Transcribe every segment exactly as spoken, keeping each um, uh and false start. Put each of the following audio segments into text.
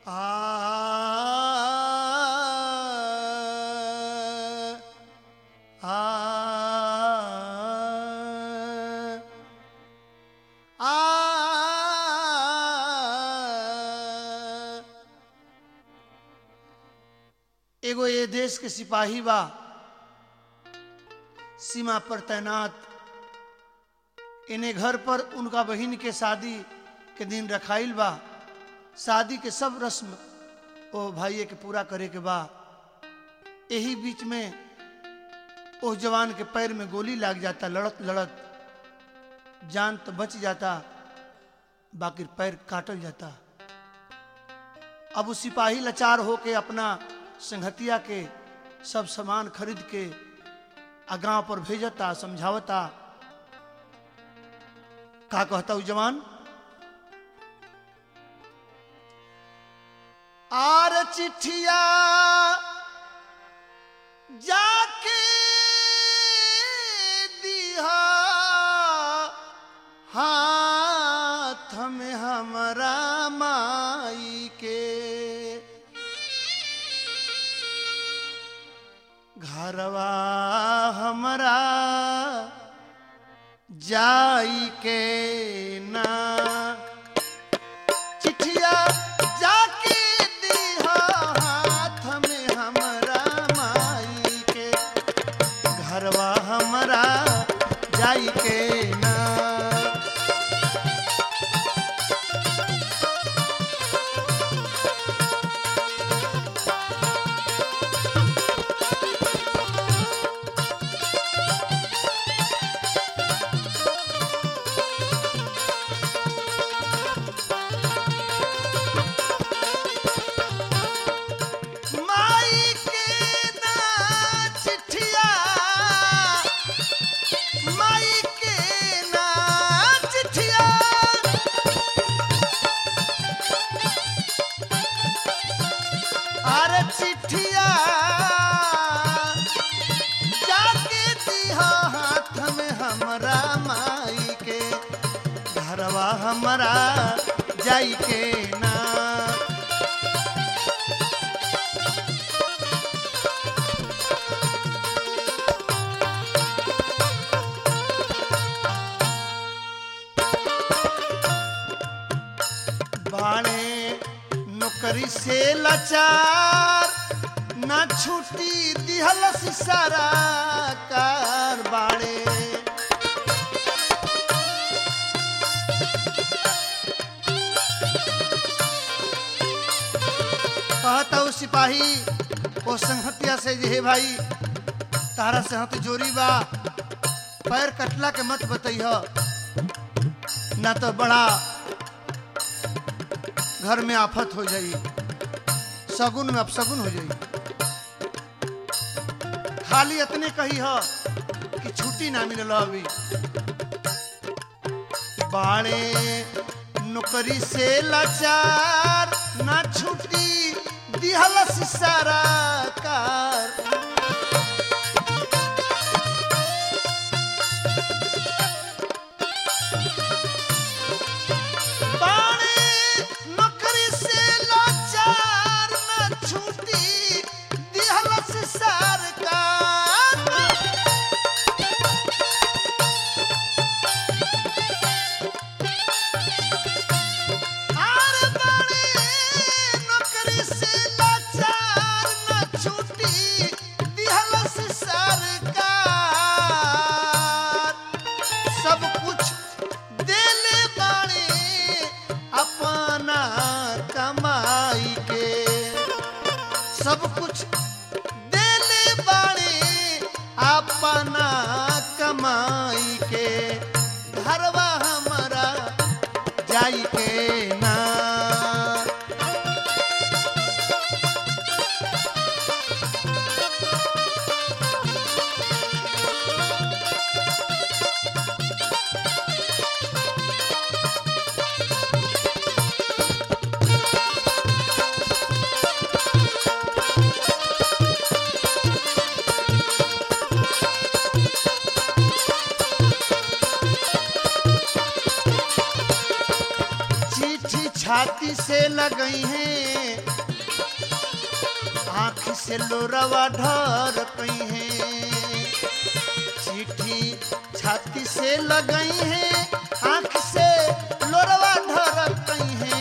आ आ आ एगो ये देश के सिपाही बा सीमा पर तैनात। इन्हें घर पर उनका बहन के शादी के दिन रखाइल बा। शादी के सब रस्म ओ भाई के पूरा करे के बा। यही बीच में उस जवान के पैर में गोली लग जाता। लड़त लड़त जान तो बच जाता, बाकी पैर काटल जाता। अब उस सिपाही लाचार होके अपना संगतिया के सब सामान खरीद के गांव पर भेजता, समझावता। का कहता उस जवान? आर चिट्ठिया जाके दिहा हाथ में हमरा माई के, घरवा हमरा जाई के ना। चिट्ठिया जाके दिहा हाथ में हमरा माई के, घरवा हमरा जाई के ना। चिट्ठिया जाके दिहा हाथ में हमरा माई के, घरवा हमरा जाई के ना। बाणे नौकरी से लाचार ना छुट्टी दिहलस सारा कार। बाड़े कहता हूँ सिपाही वो संहतिया से जे भाई तारा से हथ जोरी बा, पैर कटला के मत बतैह, ना तो बड़ा घर में आफत हो जाई, सगुन में अपसगुन हो जाई। खाली इतने कही हो कि छुट्टी ना मिलल अभी। बाणे नौकरी से लाचार ना छुट्टी दिहलस सारा कार। छुट्टी छाती से लगई है आँख से लोरवा ढर कई है चिट्ठी छाती से लगई है आँख से लोरवा ढर कई है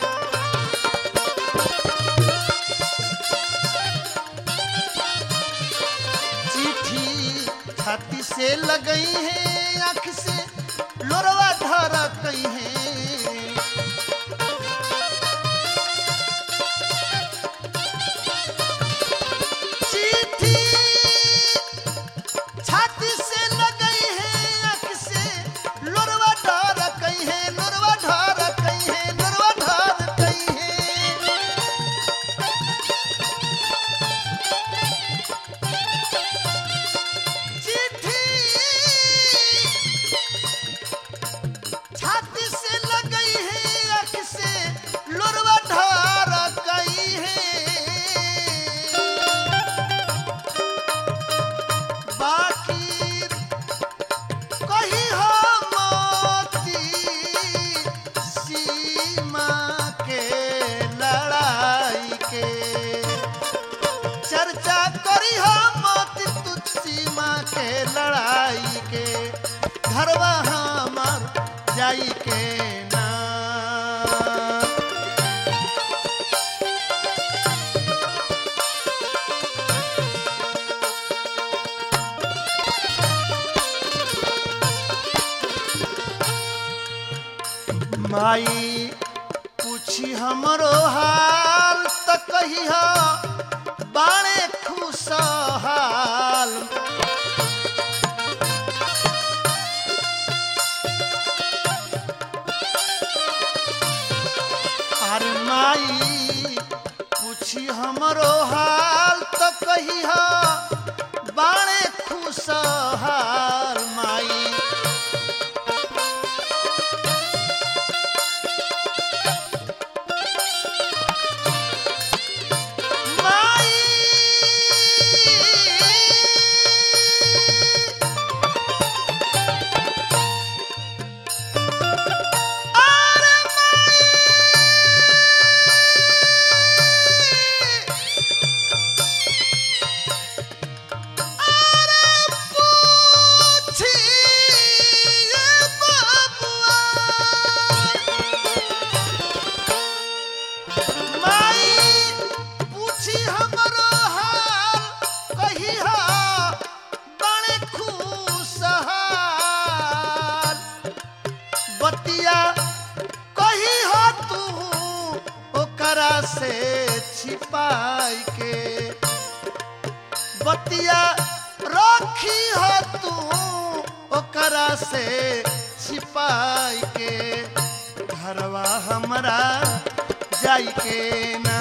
चिट्ठी छाती से लगई है आँख से लोरवा ढर कई है लड़ाई के घरवा हमार जाई के ना माई पूछी हमरो हाल त कहिया बाणे खुशहाल अरे माई पूछी हमरो हाल त कहिया बाणे खुशहाल माई से छिपाई के बतिया रखी हो तू ओकरा से छिपाई के घरवा हमरा जाई के ना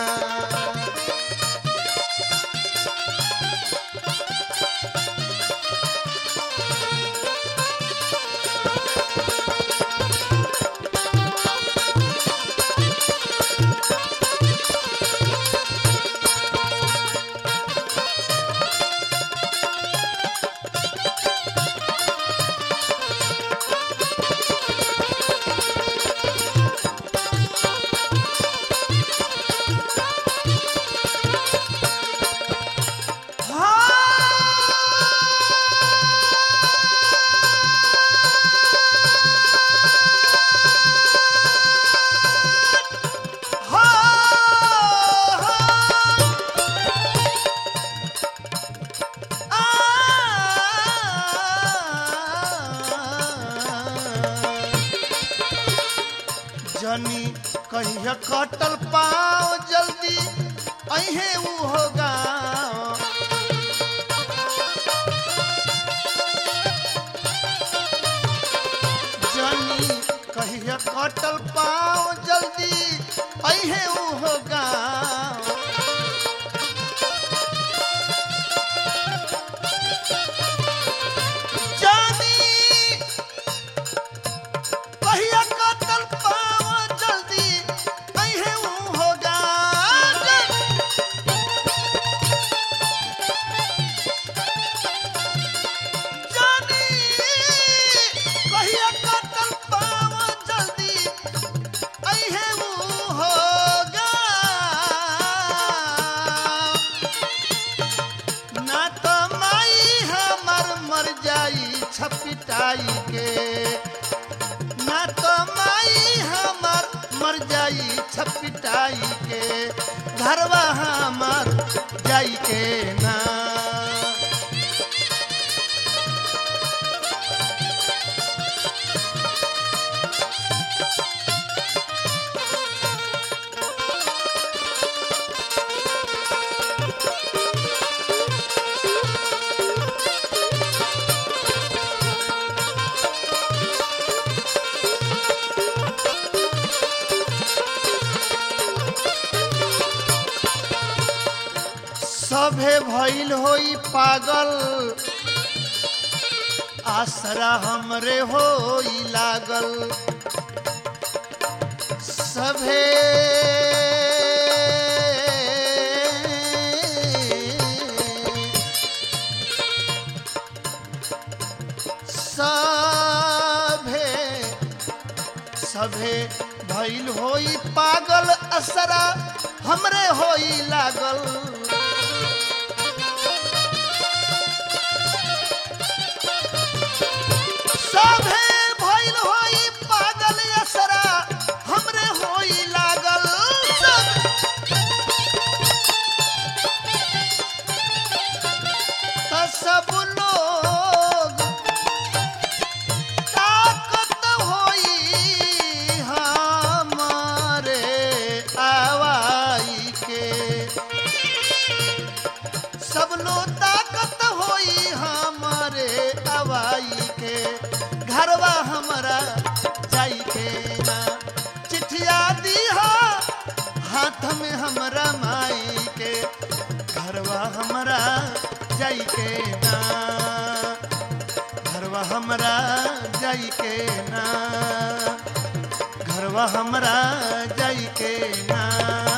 जनी कहिया कटल पाओ जल्दी अहे ऊ होगा जनी कहिया कटल पाओ जल्दी अहे ऊ होगा I have के ना तो माई हमार मर जाई छपिटाई के घरवा हमार जाई के ना। सभे भइल होई पागल आसरा हमरे होई लागल सभे सभे सभे भइल होई पागल असरा हमरे होई लागल सभे भइल होई पागल असरा हमरे होई लागल त सब लोग ताकत होई हमारे आवाई के सब लोग ताकत होई हमारे आवाई के घरवा हमारा जाई के ना। चिट्ठिया दीहा हाथ में हमरा माई के घरवा हमारा जाई के ना घरवा हमारा जाई के ना घरवा हमारा जाई के ना।